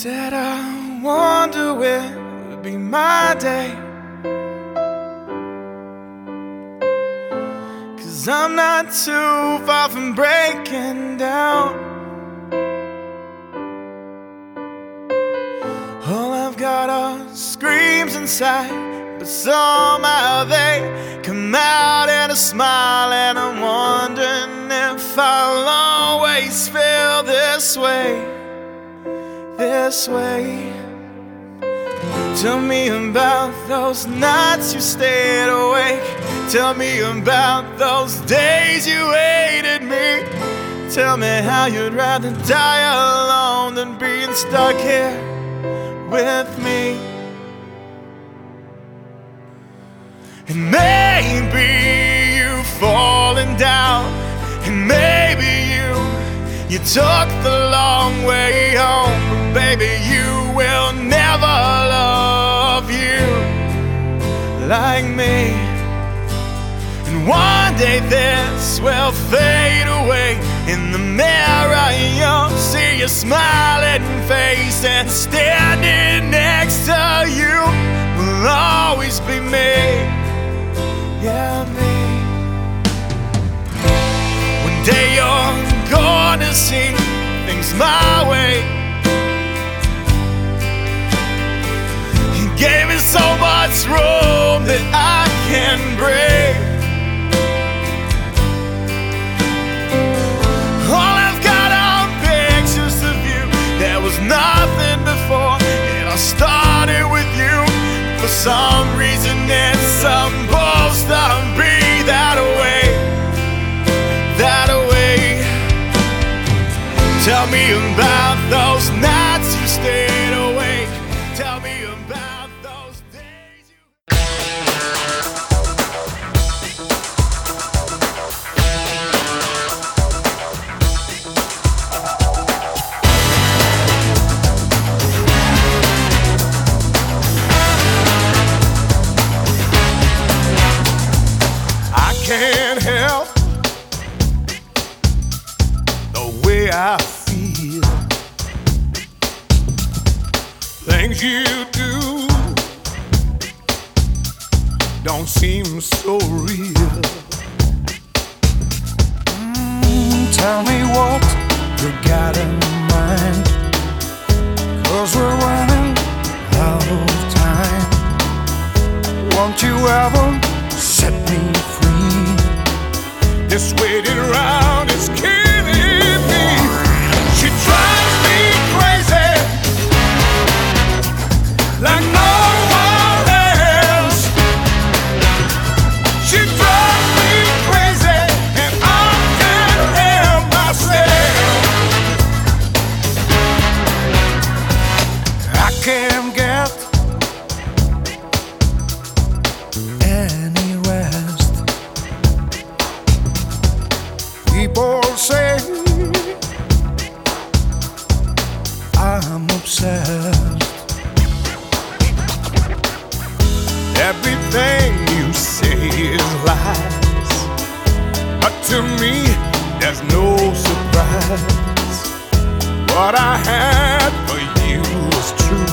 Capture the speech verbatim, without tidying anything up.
Said I wonder when would be my day, 'cause I'm not too far from breaking down. All I've got are screams inside, but somehow they come out in a smile. And I'm wondering if I'll always feel this way, this way. Tell me about those nights you stayed awake. Tell me about those days you hated me. Tell me how you'd rather die alone than being stuck here with me. And maybe you've fallen down, and maybe you you took the long way home. But baby, you will never love you like me. And one day this will fade away. In the mirror you'll see your smiling face, and standing next to you will always be me. Yeah, me. One day you're gonna see things my way. You gave me so much room that I can breathe. All I've got are pictures of you. There was nothing before, and I started with you. For some reason it's supposed to be that way, that way. Tell me about those nights you stayed awake. Tell me about those days you... I can't help the way I feel. Things you do don't seem so real. Mm, tell me what you got in mind, 'cause we're running out of time. Won't you ever set me free? This waiting around is killing me. She drives me crazy like no one else. She drives me crazy and I can't help myself. I can't get any rest. People say I'm obsessed. Everything you say is lies, but to me there's no surprise. What I had for you was true.